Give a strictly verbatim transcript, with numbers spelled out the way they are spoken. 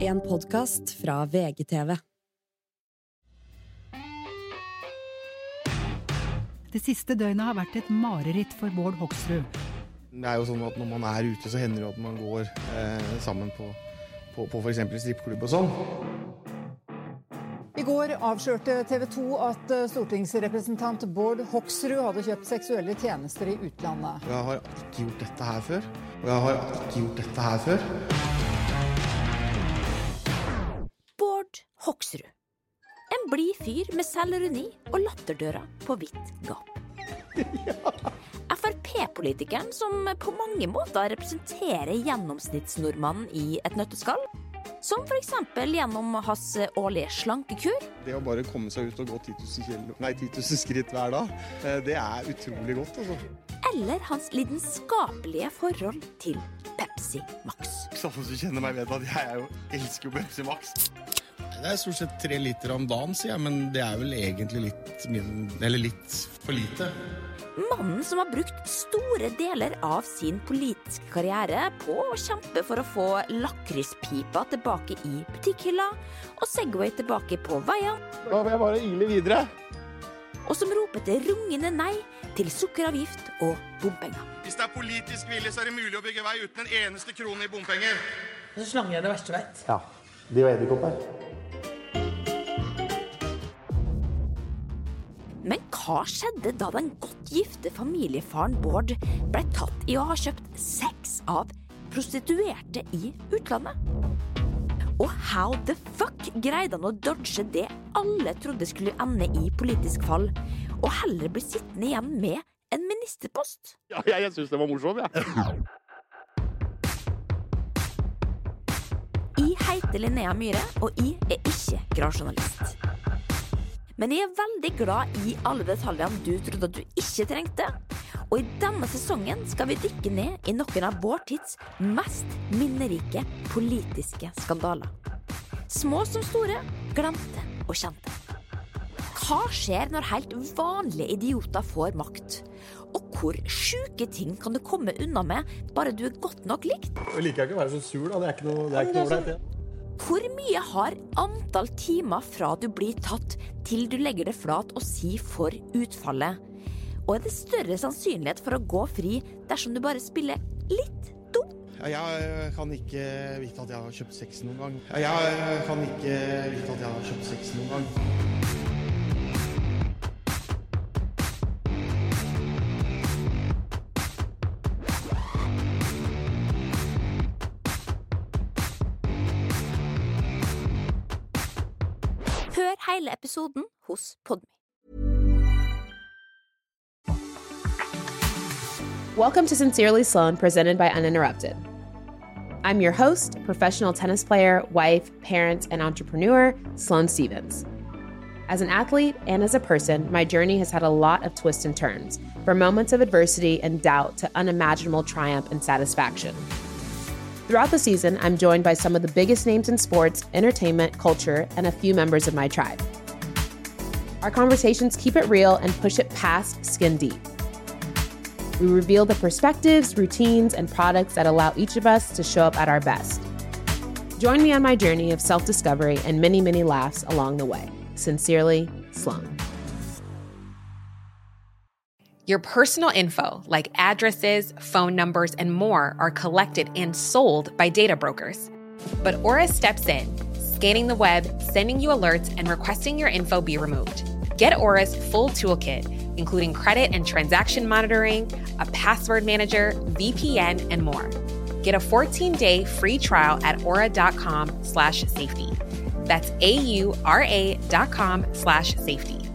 en podcast fra V G T V. Det siste døgnet har vært et mareritt for Bård Hoksrud. Det er jo sånn at når man er ute, så hender det at man går eh, sammen på, på, på for eksempel strippklubb og sånn. I går avslørte T V to at stortingsrepresentant Bård Hoksrud hadde kjøpt seksuelle tjenester i utlandet. Jeg har ikke gjort dette her før. Og jeg har ikke gjort dette her før. Bård Hoksrud. En blid fyr med selvironi og latterdøra på vidt gap. F R P-politikeren som på mange måter representerer gjennomsnittsnordmannen i et nøtteskall. Som for eksempel gjennom hans årlige slankekur. Det å bare komme seg ut og gå ti tusen, kilo, nei, ti tusen skritt hver dag, det er utrolig godt, altså. Eller hans lidenskapelige forhold til Pepsi Max. Sånn som kjenner meg vet at jeg jo elsker jo Pepsi Max. Det er stort sett tre liter om dagen, sier jeg, men det er vel egentlig litt, eller litt for lite. Mannen som har brukt store deler av sin politiske karriere på å kjempe for å få lakrispipa tilbake i butikkhylla og Segway tilbake på veien. Da vil jeg bare ile videre. Og som roper til rungende nei til sukkeravgift og bompenger. Hvis det er politisk vilje, så er det mulig å bygge vei uten en eneste krone i bompenger. Så slange er det verste vet. Ja, de var edderkopper. Men hva skjedde da den godt gifte familiefaren Bård ble tatt i å ha kjøpt sex av prostituerte i utlandet? Og how the fuck greide han å dodge det alle trodde skulle ende i politisk fall, og heller bli sittende igjen med en ministerpost? Ja, jeg, jeg synes det var morsomt, ja. Jeg heter Linnea Myhre, og jeg er ikke gravjournalist. Men jeg er veldig glad i alle detaljene du trodde at du ikke trengte. Og i denne sesongen skal vi dykke ned i noen av vår tids mest minnerike politiske skandaler. Små som store, glemte og kjente. Hva skjer når helt vanlige idioter får makt? Og hvor syke ting kan du komme unna med bare du er godt nok likt? Jeg liker ikke å være så sur, da. Det er ikke noe, det er ikke noe ålreit, det. Hvor mye har antall timer fra du blir tatt til du legger det flat og sier for utfallet? Og er det større sannsynlighet for å gå fri dersom du bare spiller litt dum? Ja, jeg kan ikke vite at jeg har kjøpt sex noen gang. Ja, jeg kan ikke vite at jeg har kjøpt sex noen gang. Hør hele episoden hos Podme. Welcome to Sincerely Sloan, presented by Uninterrupted. I'm your host, professional tennis player, wife, parent, and entrepreneur, Sloane Stevens. As an athlete and as a person, my journey has had a lot of twists and turns, from moments of adversity and doubt to unimaginable triumph and satisfaction. Throughout the season, I'm joined by some of the biggest names in sports, entertainment, culture, and a few members of my tribe. Our conversations keep it real and push it past skin deep. We reveal the perspectives, routines, and products that allow each of us to show up at our best. Join me on my journey of self-discovery and many, many laughs along the way. Sincerely, Sloane. Your personal info, like addresses, phone numbers, and more, are collected and sold by data brokers. But Aura steps in, scanning the web, sending you alerts, and requesting your info be removed. Get Aura's full toolkit, including credit and transaction monitoring, a password manager, V P N, and more. Get a fourteen-day free trial at aura.com slash safety. That's A-U-R-A dot com slash safety.